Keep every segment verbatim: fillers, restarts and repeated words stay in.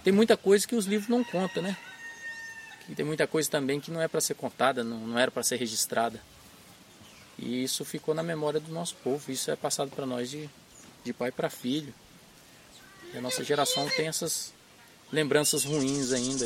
tem muita coisa que os livros não contam, né? E tem muita coisa também que não é para ser contada, não, não era para ser registrada. E isso ficou na memória do nosso povo, isso é passado para nós de, de pai para filho. E a nossa geração tem essas lembranças ruins ainda.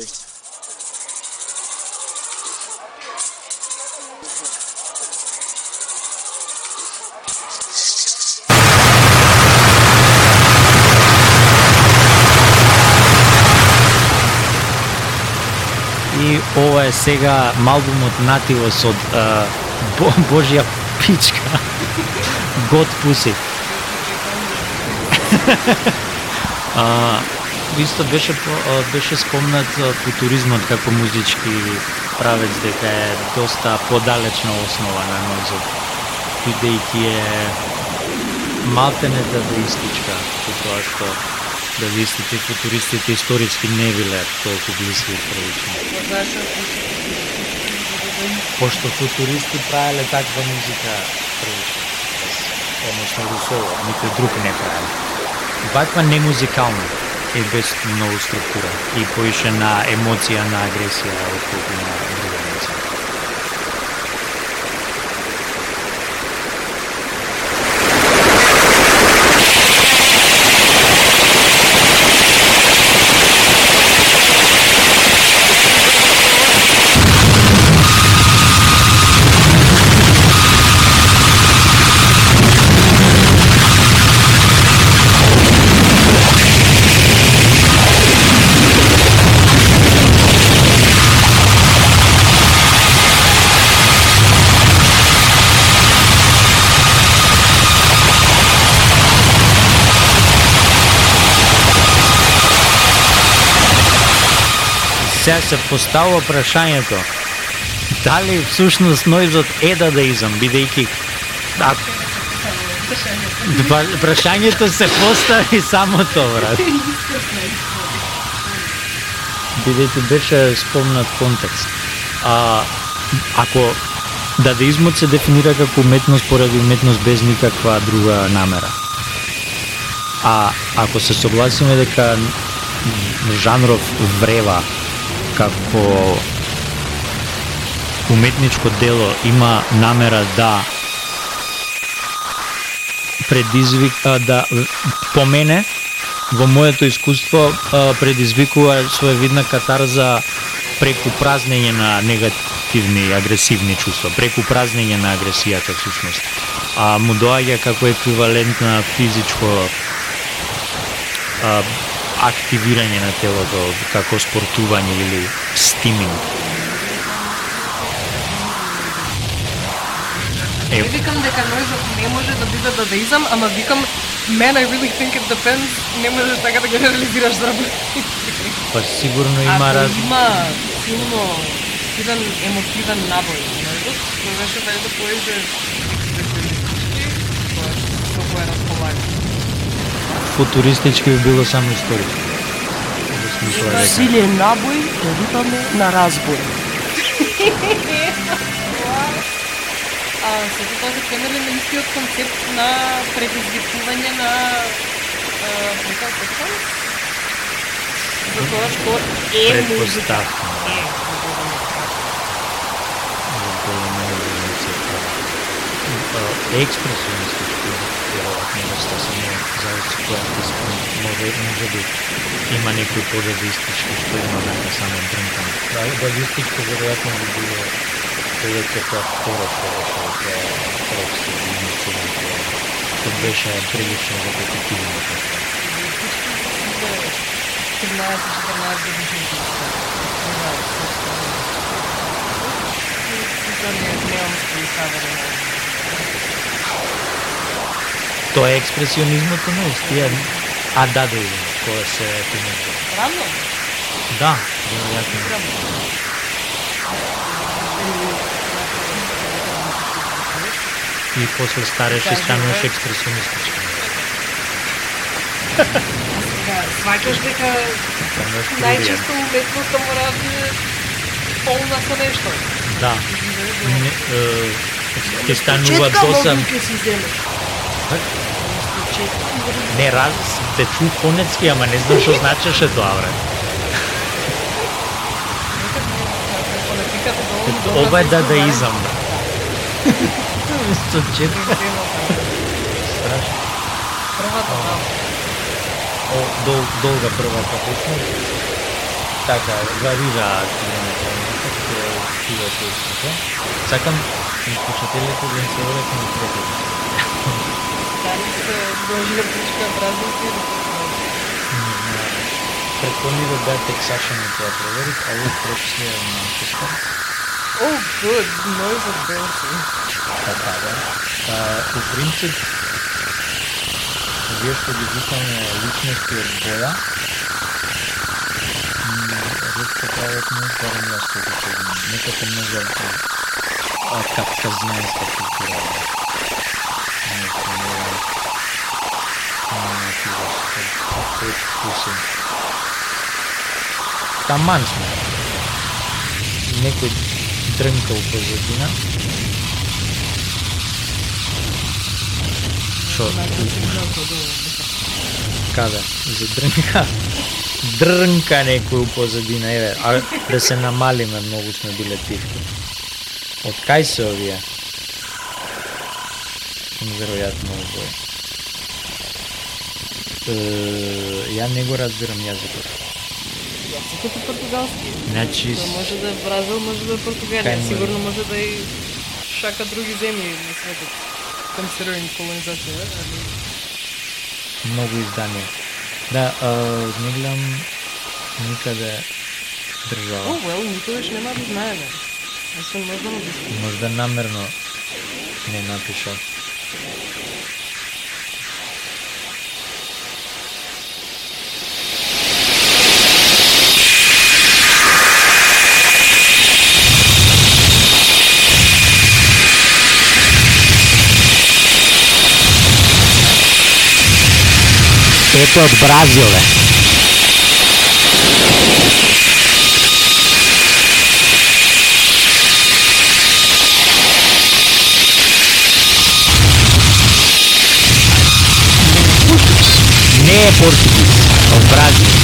И ова е сега малбумот нативо со а, бо, Божја пичка. God Pussy. а, исто беше беше спомнат футуризмот како музички правец, дека е доста подалечна основа на нозот, бидејќи е малтене дадаистичка, со тоа што дадаистите и футуристите историски не биле толку блиски прилично. Пошто футуристи правеле таква музика прилично, односно русово, никој друг не правеле. Ваква не музикална и без многу структура и поише на емоција, на агресија, отколку на друга емоција. Сега се поставува прашањето дали всушност нојзот е дадаизам, бидејќи а, прашањето се постави само тоа, брат. Бидејќи беше спомнат контекст. А, ако дадаизмот се дефинира како уметност поради уметност без никаква друга намера, а ако се согласиме дека жанров врева како уметничко дело има намера да предизвика, да по мене, во моето искуство, предизвикува своевидна катарза преку празнење на негативни и агресивни чувства, преку празнење на агресијата всушност. А му доаѓа како еквивалент на физичко а, активирање на телото, како спортување или стиминг. Е, викам дека нојзот не може да биде дадаизам, ама викам, man, I really think it depends, не можеш така да генерализираш за Па сигурно има раз... Има силно, силен емотивен набој нојзот, кој беше да поеже специалистички, со кој располага. Футуристички би било само историјски. Силен набој, да викаме на разбој. А сето тоа се темели на истиот концепт на предизвикување на предпоставка. За тоа што е музика. Експресионистички, веројатно, доста се не зависи која дисциплина, може, може би има некои по-дадистички што има века само дрнкан. Да, дадистичко веројатно би било повеќе тоа второ што беше од Рокси и Мицелин, што беше прилично репетитивно. тринаесет-четирнаесет годишни. Немам спојсавање. Тоа е експресионизмот, не стија, а дадаизм, која се применува. Равно? Да, веројатно. И после стареше стануваш експресионистички. Сваќаш дека најчесто уметноста мора да биде полна со нешто. Да. Ти станува досам. Не, раз, те чу конецки, ама не знам што значеше тоа, бре. Ова е дадаизам. Сто четири. Страшно. Првата, да. О, дол, долга првата песна. Така, варира километра. Така е тива песната. Сакам слушателите да им се одат на третата. Дали се дължи да пучка празници или Не знам. Предпомнива да Texation и това проверих, а ovo прочисли е Манчестър. О, good, noise of Belsi. Така, да. А, по принцип, вие ще ги викаме личности от боя. Редко правят много пари място да се видим. Некато много кавказианска култура. Нещо много много вкусен. Таман сме. Некој дрънкал позадина. Шо? Каде? За дрънка? Дрънка некој у позадина. Еве, а да се намалиме, многу сме биле тивки. Од кај се овие? Неверојатно овој. Ја не го разбирам јазикот. Јазикот е португалски. Значи... То може да е Бразил, може да е Португалија. Сигурно може да и шака други земји на светот. Консервирани колонизација, али... Многу издание. Да, а, не гледам никаде држава. О, well, никогаш нема да знаеме. Освен можда му да... Можда намерно не напишал. Ето от Бразил, бе. Не е португиз, от Бразил.